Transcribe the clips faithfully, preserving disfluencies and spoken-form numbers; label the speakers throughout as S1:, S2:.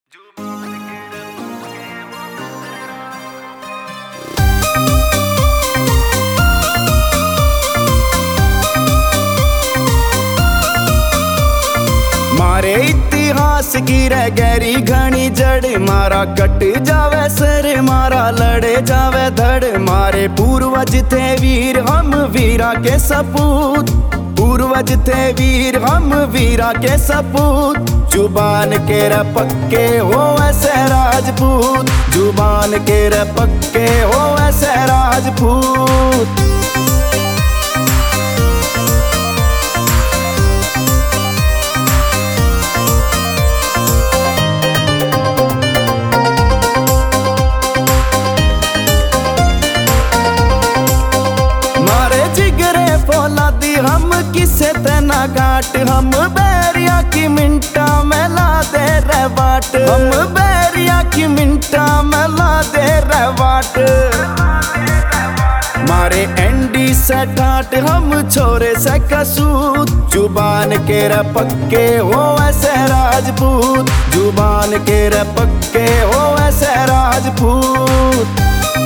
S1: मारे इतिहास की रह गहरी घनी जड़, मारा कट जावे सर मारा लड़े जावे धड़। मारे पूर्वज थे वीर हम वीरा के सपूत, पूर्वज थे वीर हम वीरा के सपूत। जुबान के रे पक्के हो ऐसे राजपूत, जुबान के रे पक्के हो ऐसे राजपूत। दी हम किसे तना घाट, हम बैरिया की मिंटा में ला दे रे बाट, हम बैरिया की मिंटा में ला दे रे बाट। मारे एंडी से ठाट हम छोरे से कसूत, जुबान के रे पक्के हो ऐसे राजपूत, जुबान के रे पक्के हो ऐसे राजपूत।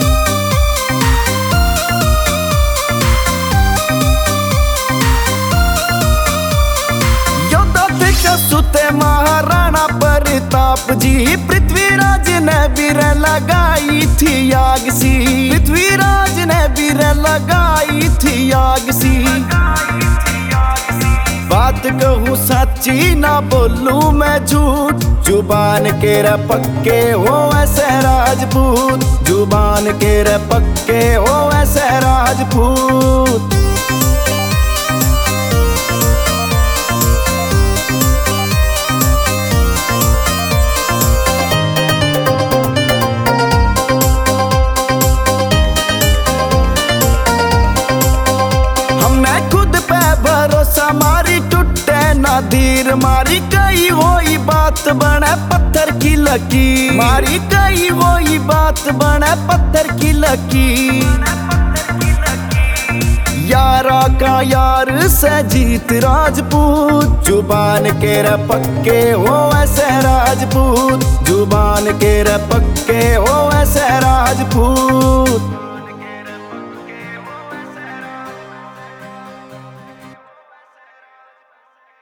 S1: सुते महाराणा प्रताप जी, पृथ्वीराज ने बीर लगाई थी आग सी, पृथ्वीराज ने बीर लगाई थी आग सी। बात कहूँ सच्ची ना बोलूं मैं झूठ, जुबान के रे पक्के हो ऐसे राजपूत, जुबान के रे पक्के हो ऐसे राजपूत। खुद पे भरोसा मारी टूटे ना धीर, मारी कई वही बात बने पत्थर की लकीर, मारी कई वही बात बने पत्थर की लकीर। यारा का यार से जीत राजपूत, जुबान के रे पक्के हो ऐसे राजपूत, जुबान के रे पक्के हो ऐसे राजपूत।